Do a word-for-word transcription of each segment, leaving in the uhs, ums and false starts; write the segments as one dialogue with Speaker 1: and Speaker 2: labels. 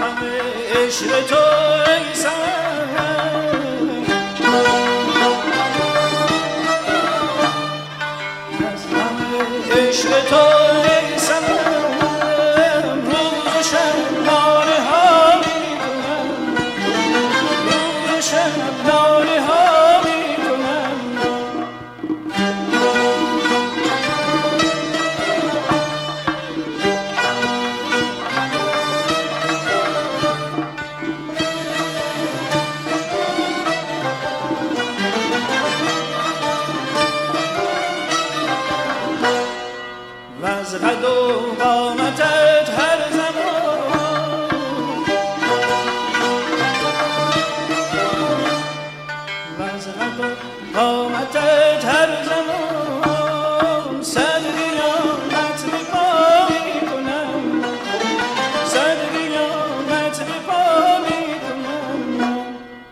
Speaker 1: همه عشق تو ای سنم، از همه عشق تو ای سنم، روز و شب ناله ها می کنم، روز و شب ناله ها می کنم. وز قد و قامتت هر زمان، وز قد و قامتت هر زمان، صد قیامت به پا می کنم، صد قیامت به پا می کنم.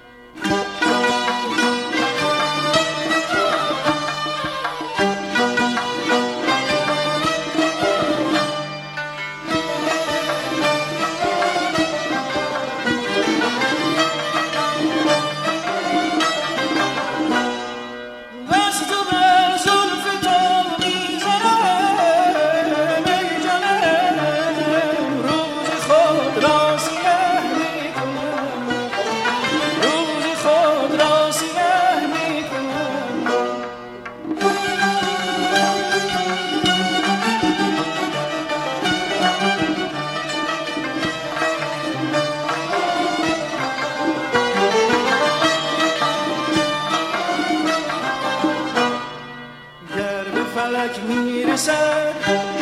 Speaker 1: فلک میرسد،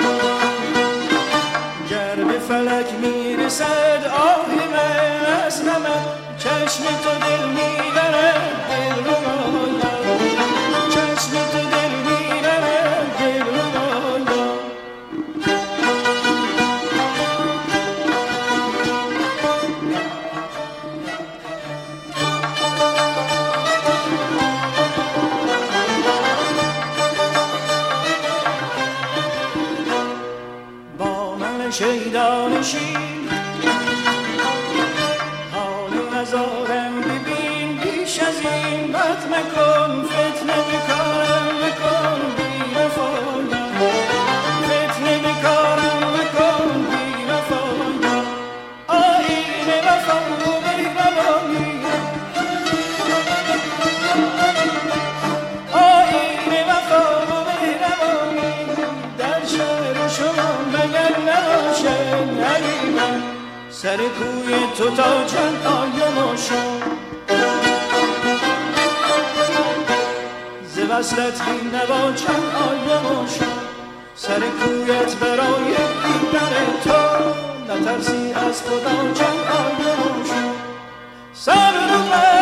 Speaker 1: گر به فلک میرسد آهی من از نمد، چشم تو دل میبرد دل رو بالا، چشم تو دل میبرد دل رو بالا. شیدانشین حال نزارم ببین، بیش از این بد مکن، فتنه بکارم مکن بی وفایم، فتنه بکارم مکن بی وفایم. آیین وفا و مهربانی، آیین وفا و مهربانی، در شهر شما مگر نباشد حریمم، سر کوی تو تا چند آیم و شم، ز وصلت بی نوا چند آیم و شم، سر کویت برای دیدن تو، نترسی از خدا چند آیم و شم. سر رو